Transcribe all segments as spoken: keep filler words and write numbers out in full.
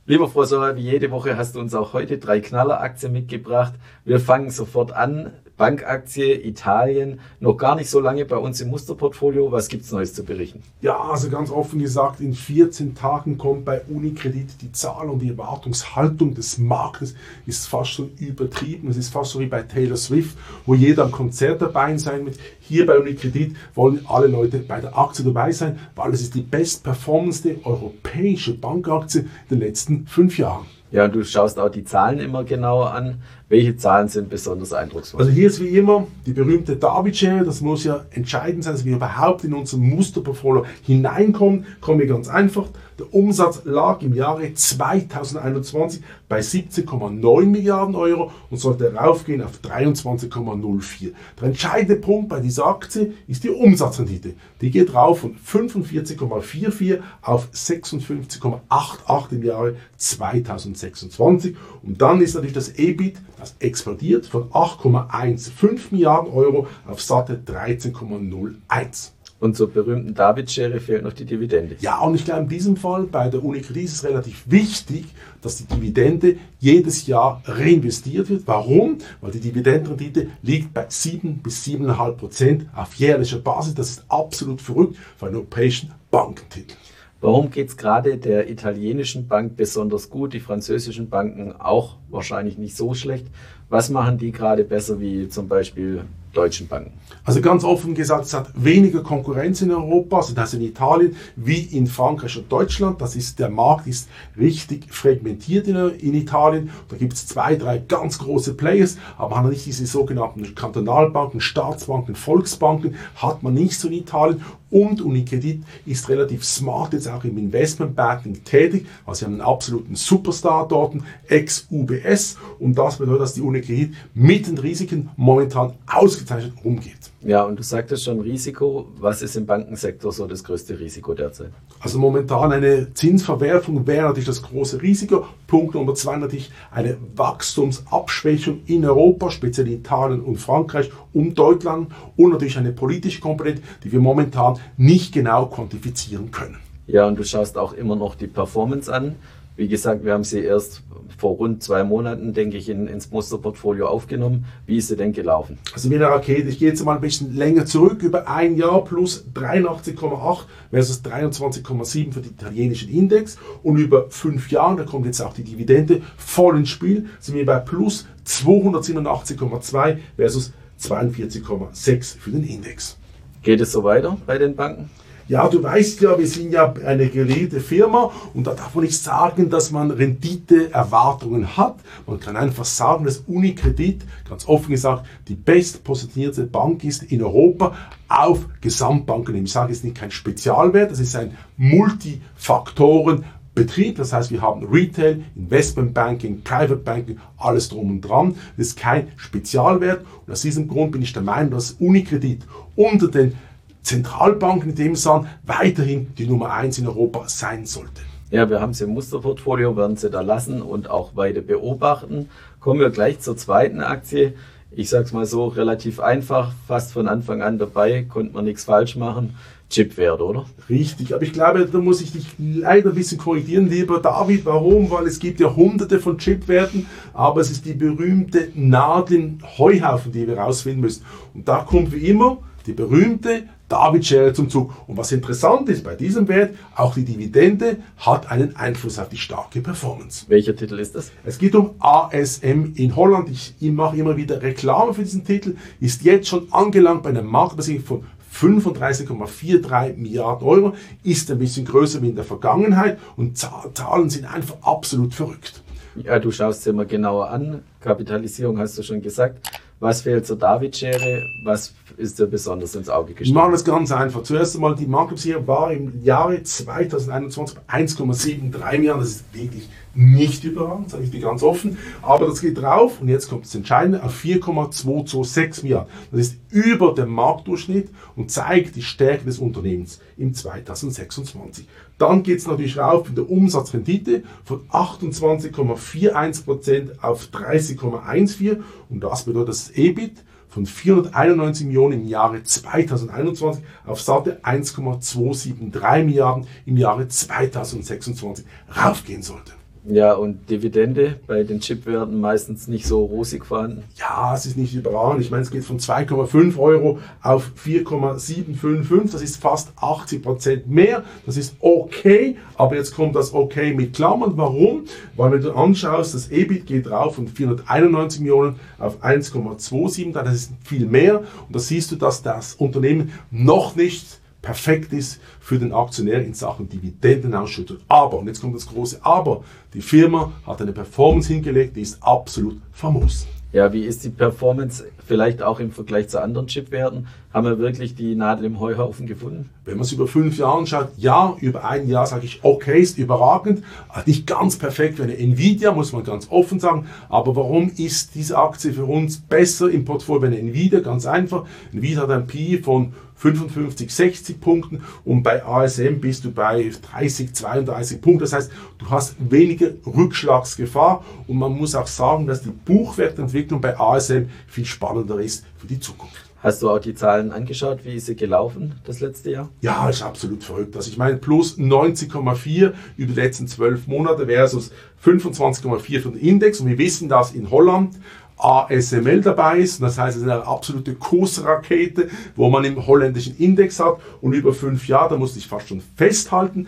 Lieber François, wie jede Woche hast du uns auch heute drei Knalleraktien mitgebracht. Wir fangen sofort an. Bankaktie Italien, noch gar nicht so lange bei uns im Musterportfolio. Was gibt es Neues zu berichten? Ja, also ganz offen gesagt, in vierzehn Tagen kommt bei Unicredit die Zahl und die Erwartungshaltung des Marktes ist fast schon übertrieben. Es ist fast so wie bei Taylor Swift, wo jeder am Konzert dabei sein wird. Hier bei Unicredit wollen alle Leute bei der Aktie dabei sein, weil es ist die bestperformendste europäische Bankaktie in den letzten fünf Jahren. Ja, und du schaust auch die Zahlen immer genauer an. Welche Zahlen sind besonders eindrucksvoll? Also hier ist wie immer die berühmte David-Schere. Das muss ja entscheidend sein, dass wir überhaupt in unser Musterportfolio hineinkommen. Kommen wir ganz einfach. Der Umsatz lag im Jahre zweitausendeinundzwanzig bei siebzehn Komma neun Milliarden Euro und sollte raufgehen auf dreiundzwanzig Komma null vier. Der entscheidende Punkt bei dieser Aktie ist die Umsatzrendite. Die geht rauf von fünfundvierzig Komma vierundvierzig auf sechsundfünfzig Komma achtundachtzig im Jahre zweitausendsechsundzwanzig. Und dann ist natürlich das E B I T, das explodiert von acht Komma fünfzehn Milliarden Euro auf satte dreizehn Komma null eins. Und zur berühmten David-Schere fehlt noch die Dividende. Ja, und ich glaube, in diesem Fall bei der Unicredit ist es relativ wichtig, dass die Dividende jedes Jahr reinvestiert wird. Warum? Weil die Dividendenrendite liegt bei sieben bis sieben Komma fünf Prozent auf jährlicher Basis. Das ist absolut verrückt für einen europäischen Bankentitel. Warum geht es gerade der italienischen Bank besonders gut, die französischen Banken auch wahrscheinlich nicht so schlecht? Was machen die gerade besser wie zum Beispiel deutschen Banken? Also ganz offen gesagt, es hat weniger Konkurrenz in Europa, also das in Italien wie in Frankreich und Deutschland. Das ist, der Markt ist richtig fragmentiert in, in Italien. Da gibt es zwei, drei ganz große Players, aber man hat nicht diese sogenannten Kantonalbanken, Staatsbanken, Volksbanken, hat man nicht so in Italien. Und Unicredit ist relativ smart jetzt auch im Investmentbanking tätig. Also sie haben einen absoluten Superstar dort, ex-U B S. Und das bedeutet, dass die Unicredit mit den Risiken momentan ausgezeichnet umgeht. Ja, und du sagtest schon Risiko. Was ist im Bankensektor so das größte Risiko derzeit? Also momentan eine Zinsverwerfung wäre natürlich das große Risiko. Punkt Nummer zwei natürlich eine Wachstumsabschwächung in Europa, speziell in Italien und Frankreich und Deutschland. Und natürlich eine politische Komponente, die wir momentan nicht genau quantifizieren können. Ja, und du schaust auch immer noch die Performance an. Wie gesagt, wir haben sie erst vor rund zwei Monaten, denke ich, in, ins Musterportfolio aufgenommen. Wie ist sie denn gelaufen? Also wie eine Rakete. Ich gehe jetzt mal ein bisschen länger zurück, über ein Jahr plus dreiundachtzig Komma acht versus dreiundzwanzig Komma sieben für den italienischen Index. Und über fünf Jahre, da kommt jetzt auch die Dividende voll ins Spiel, sind wir bei plus zweihundertsiebenundachtzig Komma zwei versus zweiundvierzig Komma sechs für den Index. Geht es so weiter bei den Banken? Ja, du weißt ja, wir sind ja eine geregelte Firma und da darf man nicht sagen, dass man Renditeerwartungen hat. Man kann einfach sagen, dass Unicredit, ganz offen gesagt, die bestpositionierte Bank ist in Europa auf Gesamtbanken. Ich sage jetzt nicht kein Spezialwert, das ist ein Multifaktoren-Betrieb. Das heißt, wir haben Retail, Investment Banking, Private Banking, alles drum und dran. Das ist kein Spezialwert und aus diesem Grund bin ich der Meinung, dass Unicredit unter den Zentralbanken in dem Sinne weiterhin die Nummer eins in Europa sein sollte. Ja, wir haben sie im Musterportfolio, werden sie da lassen und auch weiter beobachten. Kommen wir gleich zur zweiten Aktie. Ich sage es mal so, relativ einfach, fast von Anfang an dabei, konnte man nichts falsch machen. Chipwert, oder? Richtig, aber ich glaube, da muss ich dich leider ein bisschen korrigieren, lieber David. Warum? Weil es gibt ja hunderte von Chipwerten, aber es ist die berühmte Nadel im Heuhaufen, die wir rausfinden müssen. Und da kommt wie immer die berühmte David-Schere zum Zug. Und was interessant ist bei diesem Wert, auch die Dividende hat einen Einfluss auf die starke Performance. Welcher Titel ist das? Es geht um A S M in Holland. Ich mache immer wieder Reklame für diesen Titel. Ist jetzt schon angelangt bei einer Marktbewertung von fünfunddreißig Komma dreiundvierzig Milliarden Euro. Ist ein bisschen größer wie in der Vergangenheit und Zahlen sind einfach absolut verrückt. Ja, du schaust dir immer genauer an. Kapitalisierung hast du schon gesagt. Was fehlt zur David-Schere? Was ist dir besonders ins Auge gestochen? Wir machen das ganz einfach. Zuerst einmal, die Marktbewertung war im Jahre zweitausendeinundzwanzig bei eins Komma drei Milliarden. Das ist wirklich nicht überragend, sage ich dir ganz offen. Aber das geht drauf und jetzt kommt das Entscheidende auf vier Komma zweihundertsechsundzwanzig Milliarden. Das ist über dem Marktdurchschnitt und zeigt die Stärke des Unternehmens im zweitausendsechsundzwanzig. Dann geht es natürlich rauf in der Umsatzrendite von achtundzwanzig Komma einundvierzig Prozent auf dreißig Komma vierzehn und das bedeutet, dass das E B I T von vierhunderteinundneunzig Millionen im Jahre zweitausendeinundzwanzig auf satte eins Komma zweihundertdreiundsiebzig Milliarden im Jahre zweitausendsechsundzwanzig raufgehen sollte. Ja, und Dividende bei den Chipwerten meistens nicht so rosig vorhanden. Ja, es ist nicht überragend. Ich meine, es geht von zwei Komma fünf Euro auf vier Komma sieben fünf fünf. Das ist fast achtzig Prozent mehr. Das ist okay. Aber jetzt kommt das okay mit Klammern. Warum? Weil wenn du anschaust, das E B I T geht rauf von vierhunderteinundneunzig Millionen auf eins Komma siebenundzwanzig. Das ist viel mehr. Und da siehst du, dass das Unternehmen noch nicht perfekt ist für den Aktionär in Sachen Dividendenausschüttung. Aber, und jetzt kommt das große Aber, die Firma hat eine Performance hingelegt, die ist absolut famos. Ja, wie ist die Performance vielleicht auch im Vergleich zu anderen Chipwerten? Haben wir wirklich die Nadel im Heuhaufen gefunden? Wenn man es über fünf Jahre anschaut, ja, über ein Jahr sage ich, okay, ist überragend, nicht ganz perfekt wie eine Nvidia, muss man ganz offen sagen, aber warum ist diese Aktie für uns besser im Portfolio wie eine Nvidia? Ganz einfach, Nvidia hat ein P E von fünfundfünfzig, sechzig Punkten und bei A S M bist du bei dreißig, zweiunddreißig Punkten. Das heißt, du hast weniger Rückschlagsgefahr und man muss auch sagen, dass die Buchwertentwicklung bei A S M viel spannender ist für die Zukunft. Hast du auch die Zahlen angeschaut, wie ist sie gelaufen das letzte Jahr? Ja, ist absolut verrückt. Also ich meine, plus neunzig Komma vier über die letzten zwölf Monate versus fünfundzwanzig Komma vier für den Index. Und wir wissen, dass in Holland A S M L dabei ist. Das heißt, es ist eine absolute Kursrakete, wo man im holländischen Index hat. Und über fünf Jahre, da musste ich fast schon festhalten,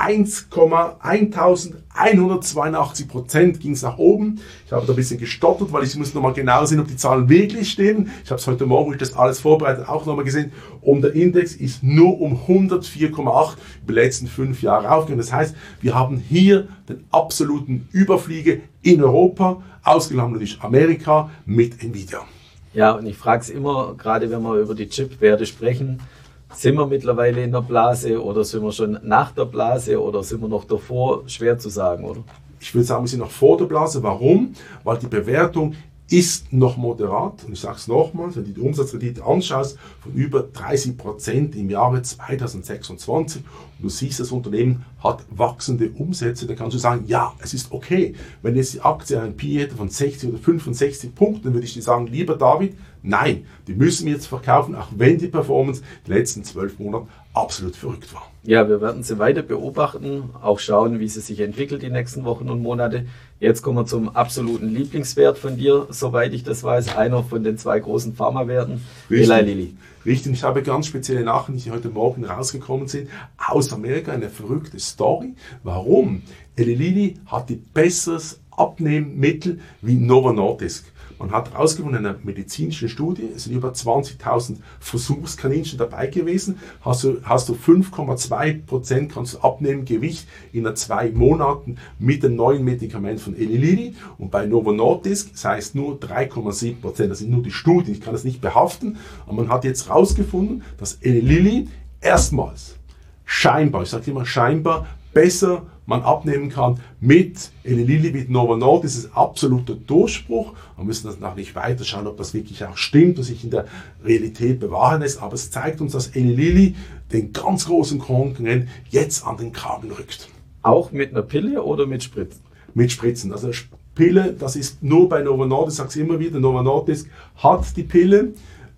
elfhundertzweiundachtzig Prozent ging es nach oben. Ich habe da ein bisschen gestottert, weil ich muss nochmal genau sehen, ob die Zahlen wirklich stimmen. Ich habe es heute Morgen, wo ich das alles vorbereitet, auch nochmal gesehen. Und der Index ist nur um hundertvier Komma acht über die letzten fünf Jahre aufgegangen. Das heißt, wir haben hier den absoluten Überfliege in Europa, ausgenommen natürlich Amerika mit Nvidia. Ja, und ich frage es immer, gerade wenn wir über die Chip-Werte sprechen, sind wir mittlerweile in der Blase oder sind wir schon nach der Blase oder sind wir noch davor? Schwer zu sagen, oder? Ich würde sagen, wir sind noch vor der Blase. Warum? Weil die Bewertung ist noch moderat. Und ich sage es nochmals, wenn du die Umsatzrendite anschaust, von über dreißig Prozent im Jahre zweitausendsechsundzwanzig und du siehst, das Unternehmen hat wachsende Umsätze, dann kannst du sagen, ja, es ist okay. Wenn jetzt die Aktie einen P E hätte von sechzig oder fünfundsechzig Punkten, dann würde ich dir sagen, lieber David, nein, die müssen wir jetzt verkaufen, auch wenn die Performance die letzten zwölf Monate absolut verrückt war. Ja, wir werden sie weiter beobachten, auch schauen, wie sie sich entwickelt die nächsten Wochen und Monate. Jetzt kommen wir zum absoluten Lieblingswert von dir, soweit ich das weiß, einer von den zwei großen Pharmawerten, Eli Lilly. Richtig, ich habe ganz spezielle Nachrichten, die heute Morgen rausgekommen sind, aus Amerika, eine verrückte Story. Warum? Eli Lilly hat die besseres Abnehmmittel wie Novo Nordisk. Man hat herausgefunden in einer medizinischen Studie, es sind über zwanzigtausend Versuchskaninchen dabei gewesen, hast du, hast du fünf Komma zwei Prozent kannst du abnehmen, Gewicht in zwei Monaten mit dem neuen Medikament von Eli Lilly und bei Novo Nordisk, das heißt nur drei Komma sieben Prozent, das sind nur die Studien, ich kann das nicht behaften, aber man hat jetzt herausgefunden, dass Eli Lilly erstmals scheinbar, ich sage immer scheinbar, besser man abnehmen kann mit Eli Lilly, mit Novo Nordisk. Das ist absoluter Durchbruch. Wir müssen das noch nicht weiter schauen, ob das wirklich auch stimmt und sich in der Realität bewahren lässt. Aber es zeigt uns, dass Eli Lilly den ganz großen Konkurrenten jetzt an den Kragen rückt. Auch mit einer Pille oder mit Spritzen? Mit Spritzen. Also Pille, das ist nur bei Novo Nordisk, ich sage es immer wieder, Novo Nordisk hat die Pille.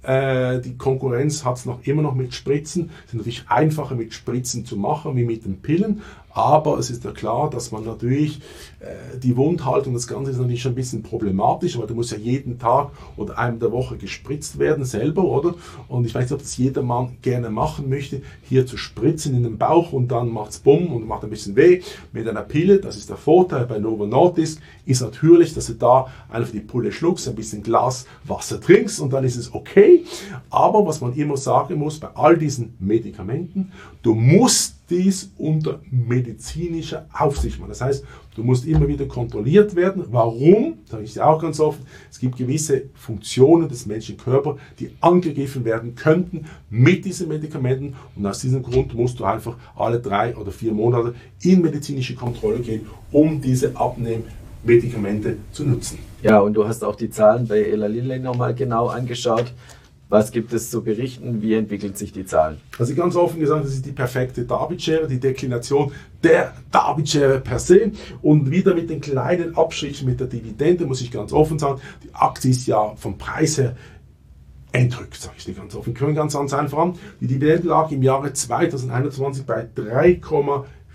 Die Konkurrenz hat es noch immer noch mit Spritzen. Es ist natürlich einfacher mit Spritzen zu machen wie mit den Pillen, aber es ist ja klar, dass man natürlich äh, die Wundhaltung, das Ganze ist natürlich schon ein bisschen problematisch, weil du musst ja jeden Tag oder einmal der Woche gespritzt werden selber, oder? Und ich weiß nicht, ob das jedermann gerne machen möchte, hier zu spritzen in den Bauch und dann macht es bumm und macht ein bisschen weh. Mit einer Pille, das ist der Vorteil bei Novo Nordisk, ist natürlich, dass du da einfach die Pulle schluckst, ein bisschen Glas Wasser trinkst und dann ist es okay. Aber was man immer sagen muss, bei all diesen Medikamenten, du musst dies unter medizinischer Aufsicht machen. Das heißt, du musst immer wieder kontrolliert werden. Warum? Da sage ich dir auch ganz oft, es gibt gewisse Funktionen des menschlichen Körpers, die angegriffen werden könnten mit diesen Medikamenten und aus diesem Grund musst du einfach alle drei oder vier Monate in medizinische Kontrolle gehen, um diese Abnehmmedikamente zu nutzen. Ja, und du hast auch die Zahlen bei Eli Lilly nochmal genau angeschaut. Was gibt es zu berichten? Wie entwickeln sich die Zahlen? Also ganz offen gesagt, das ist die perfekte Darby-Schere, die Deklination der Darby-Schere per se. Und wieder mit den kleinen Abstrichen mit der Dividende, muss ich ganz offen sagen, die Aktie ist ja vom Preis her entrückt, sage ich dir ganz offen. Wir können ganz einfach an. Die Dividende lag im Jahre zweitausendeinundzwanzig bei drei Komma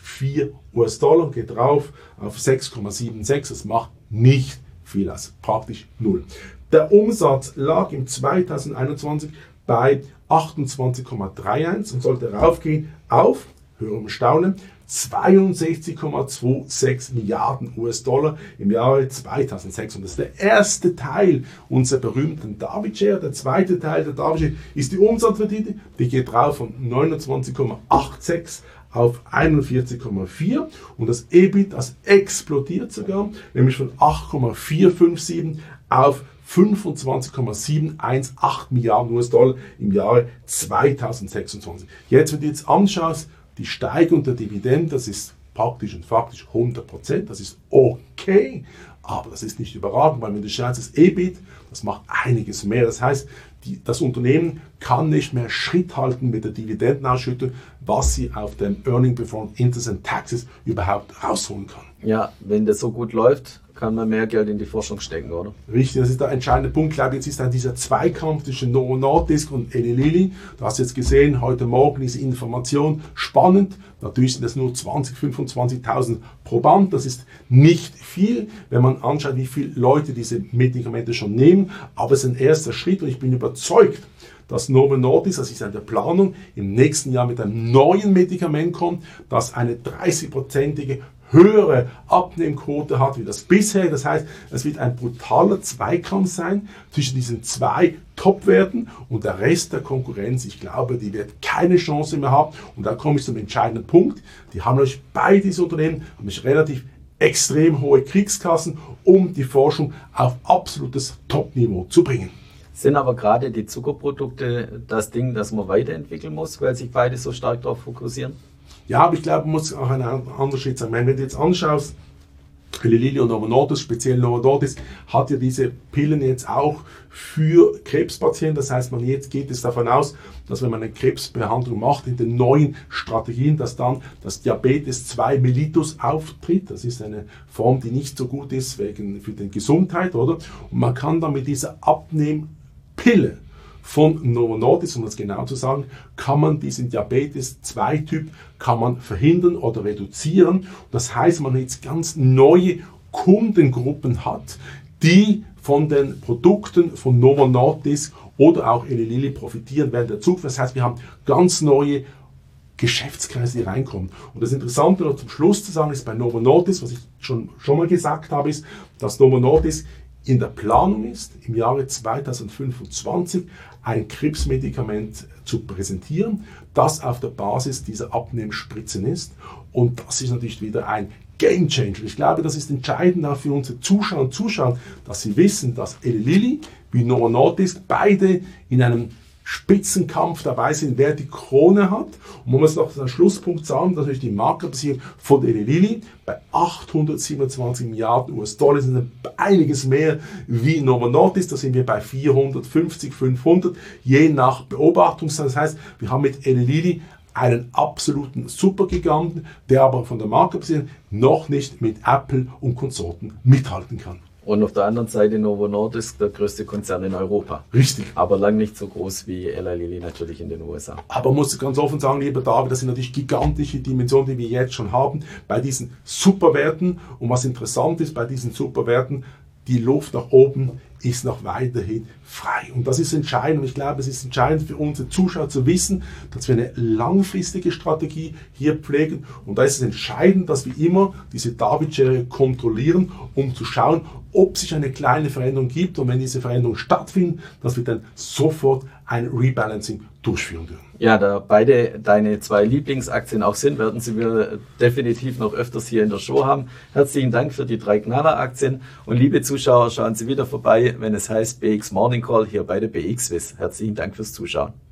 vier US-Dollar, geht drauf auf sechs Komma sechsundsiebzig, das macht nicht viel aus, praktisch null. Der Umsatz lag im zweitausendeinundzwanzig bei achtundzwanzig Komma einunddreißig und sollte raufgehen auf, hören und staunen, zweiundsechzig Komma sechsundzwanzig Milliarden US-Dollar im Jahre zweitausendsechs. Und das ist der erste Teil unserer berühmten David Share. Der zweite Teil der David Share ist die Umsatzrendite. Die geht drauf von neunundzwanzig Komma sechsundachtzig auf einundvierzig Komma vier. Und das E B I T, das explodiert sogar, nämlich von acht Komma vierhundertfünfundsiebzig auf fünfundzwanzig Komma siebenhundertachtzehn Milliarden US-Dollar im Jahre zweitausendsechsundzwanzig. Jetzt, wenn du jetzt anschaust, die Steigerung der Dividende, das ist praktisch und faktisch hundert Prozent, das ist okay, aber das ist nicht überragend, weil wenn du schaust, das E B I T, das macht einiges mehr. Das heißt, die, das Unternehmen kann nicht mehr Schritt halten mit der Dividendenausschüttung, was sie auf dem Earning Before Interest and Taxes überhaupt rausholen kann. Ja, wenn das so gut läuft, kann man mehr Geld in die Forschung stecken, oder? Richtig, das ist der entscheidende Punkt. Ich glaube, jetzt ist dann dieser Zweikampf zwischen Novo Nordisk und Eli Lilly. Du hast jetzt gesehen, heute Morgen diese Information spannend. Natürlich sind das nur zwanzig, fünfundzwanzigtausend pro Band. Das ist nicht viel, wenn man anschaut, wie viele Leute diese Medikamente schon nehmen. Aber es ist ein erster Schritt und ich bin überzeugt, dass Novo Nordisk, das ist an der Planung, im nächsten Jahr mit einem neuen Medikament kommt, das eine dreißig-prozentige höhere Abnehmquote hat wie das bisher. Das heißt, es wird ein brutaler Zweikampf sein zwischen diesen zwei Top-Werten und der Rest der Konkurrenz. Ich glaube, die wird keine Chance mehr haben. Und da komme ich zum entscheidenden Punkt. Die haben euch beide diese Unternehmen haben euch relativ extrem hohe Kriegskassen, um die Forschung auf absolutes Top-Niveau zu bringen. Sind aber gerade die Zuckerprodukte das Ding, das man weiterentwickeln muss, weil sich beide so stark darauf fokussieren? Ja, aber ich glaube, man muss auch einen anderen Schritt sagen. Wenn du jetzt anschaust, Eli Lilly und Novo Nordisk, speziell Novo Nordisk, hat ja diese Pillen jetzt auch für Krebspatienten. Das heißt, man jetzt geht es davon aus, dass wenn man eine Krebsbehandlung macht in den neuen Strategien, dass dann das Diabetes zwei mellitus auftritt. Das ist eine Form, die nicht so gut ist wegen für die Gesundheit, oder? Und man kann dann mit dieser Abnehmpille von Novo Nordisk, um das genau zu sagen, kann man diesen Diabetes zwei Typ kann man verhindern oder reduzieren. Das heißt, man jetzt ganz neue Kundengruppen hat, die von den Produkten von Novo Nordisk oder auch Eli Lilly profitieren während der Zukunft. Das heißt, wir haben ganz neue Geschäftskreise, die reinkommen. Und das Interessante noch zum Schluss zu sagen ist bei Novo Nordisk, was ich schon, schon mal gesagt habe, ist, dass Novo Nordisk in der Planung ist, im Jahre zweitausendfünfundzwanzig ein Krebsmedikament zu präsentieren, das auf der Basis dieser Abnehmspritzen ist. Und das ist natürlich wieder ein Game Changer. Ich glaube, das ist entscheidend auch für unsere Zuschauer und Zuschauer, dass sie wissen, dass Eli Lilly wie Novo Nordisk beide in einem Spitzenkampf dabei sind, wer die Krone hat. Und man muss noch als Schlusspunkt sagen, dass natürlich die Marktkapitalisierung von Eli Lilly bei achthundertsiebenundzwanzig Milliarden US-Dollar sind einiges mehr wie Novo Nordisk. Da sind wir bei vierhundertfünfzig, fünfhundert, je nach Beobachtung. Das heißt, wir haben mit Eli Lilly einen absoluten Supergiganten, der aber von der Marktkapitalisierung noch nicht mit Apple und Konsorten mithalten kann. Und auf der anderen Seite Novo Nordisk, der größte Konzern in Europa. Richtig. Aber lang nicht so groß wie Eli Lilly natürlich in den U S A. Aber man muss ganz offen sagen, lieber David, das sind natürlich gigantische Dimensionen, die wir jetzt schon haben bei diesen Superwerten. Und was interessant ist bei diesen Superwerten, die Luft nach oben ist noch weiterhin frei. Und das ist entscheidend. Und ich glaube, es ist entscheidend für unsere Zuschauer zu wissen, dass wir eine langfristige Strategie hier pflegen. Und da ist es entscheidend, dass wir immer diese David-Schere kontrollieren, um zu schauen, ob sich eine kleine Veränderung gibt. Und wenn diese Veränderung stattfindet, dass wir dann sofort ein Rebalancing durchführen dürfen. Ja, da beide deine zwei Lieblingsaktien auch sind, werden Sie wir definitiv noch öfters hier in der Show haben. Herzlichen Dank für die drei Knalleraktien und liebe Zuschauer, schauen Sie wieder vorbei, wenn es heißt B X Morning Call hier bei der B X Wiss. Herzlichen Dank fürs Zuschauen.